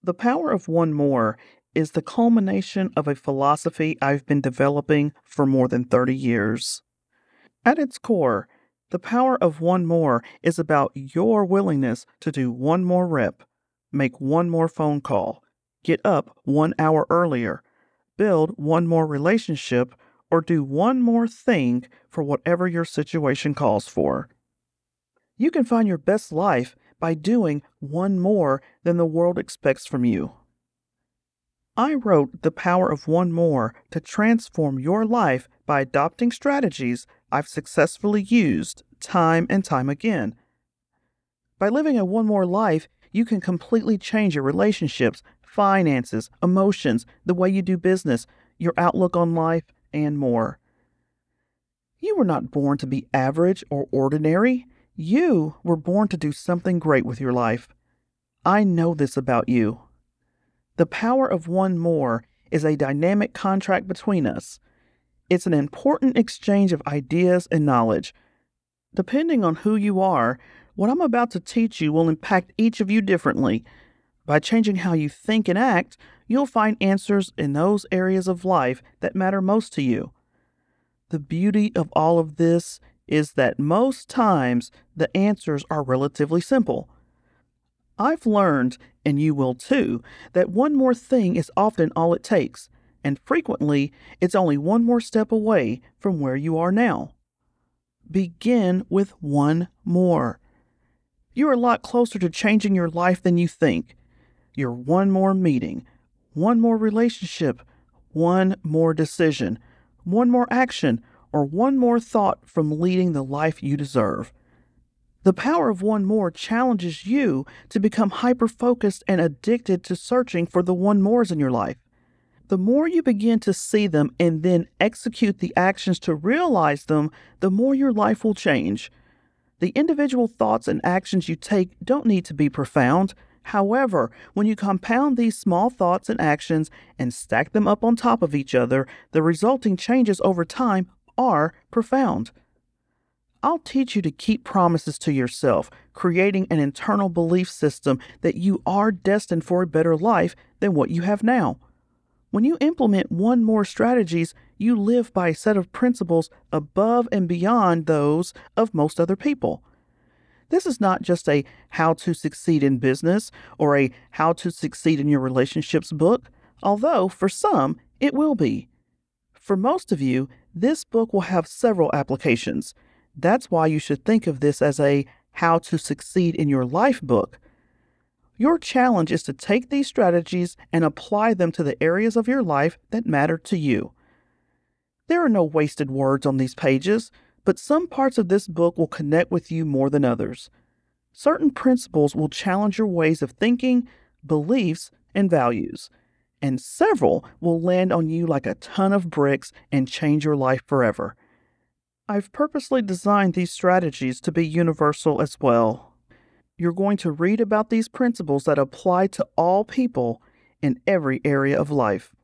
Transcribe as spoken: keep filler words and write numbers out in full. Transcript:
The Power of One More is the culmination of a philosophy I've been developing for more than thirty years. At its core, the power of one more is about your willingness to do one more rep, make one more phone call, get up one hour earlier, build one more relationship, or do one more thing for whatever your situation calls for. You can find your best life by doing one more than the world expects from you. I wrote The Power of One More to transform your life by adopting strategies I've successfully used time and time again. By living a one more life, you can completely change your relationships, finances, emotions, the way you do business, your outlook on life, and more. You were not born to be average or ordinary. You were born to do something great with your life. I know this about you. The Power of One More is a dynamic contract between us. It's an important exchange of ideas and knowledge. Depending on who you are, what I'm about to teach you will impact each of you differently. By changing how you think and act, you'll find answers in those areas of life that matter most to you. The beauty of all of this is that most times the answers are relatively simple. I've learned, and you will too, that one more thing is often all it takes, and frequently it's only one more step away from where you are now. Begin with one more. You're a lot closer to changing your life than you think. You're one more meeting, one more relationship, one more decision, one more action, or one more thought from leading the life you deserve. The Power of One More challenges you to become hyper-focused and addicted to searching for the one mores in your life. The more you begin to see them and then execute the actions to realize them, the more your life will change. The individual thoughts and actions you take don't need to be profound. However, when you compound these small thoughts and actions and stack them up on top of each other, the resulting changes over time are profound. I'll teach you to keep promises to yourself, creating an internal belief system that you are destined for a better life than what you have now. When you implement one more strategies, you live by a set of principles above and beyond those of most other people. This is not just a how to succeed in business or a how to succeed in your relationships book, although for some it will be. For most of you, this book will have several applications. That's why you should think of this as a how to succeed in your life book. Your challenge is to take these strategies and apply them to the areas of your life that matter to you. There are no wasted words on these pages, but some parts of this book will connect with you more than others. Certain principles will challenge your ways of thinking, beliefs, and values, and several will land on you like a ton of bricks and change your life forever. I've purposely designed these strategies to be universal as well. You're going to read about these principles that apply to all people in every area of life.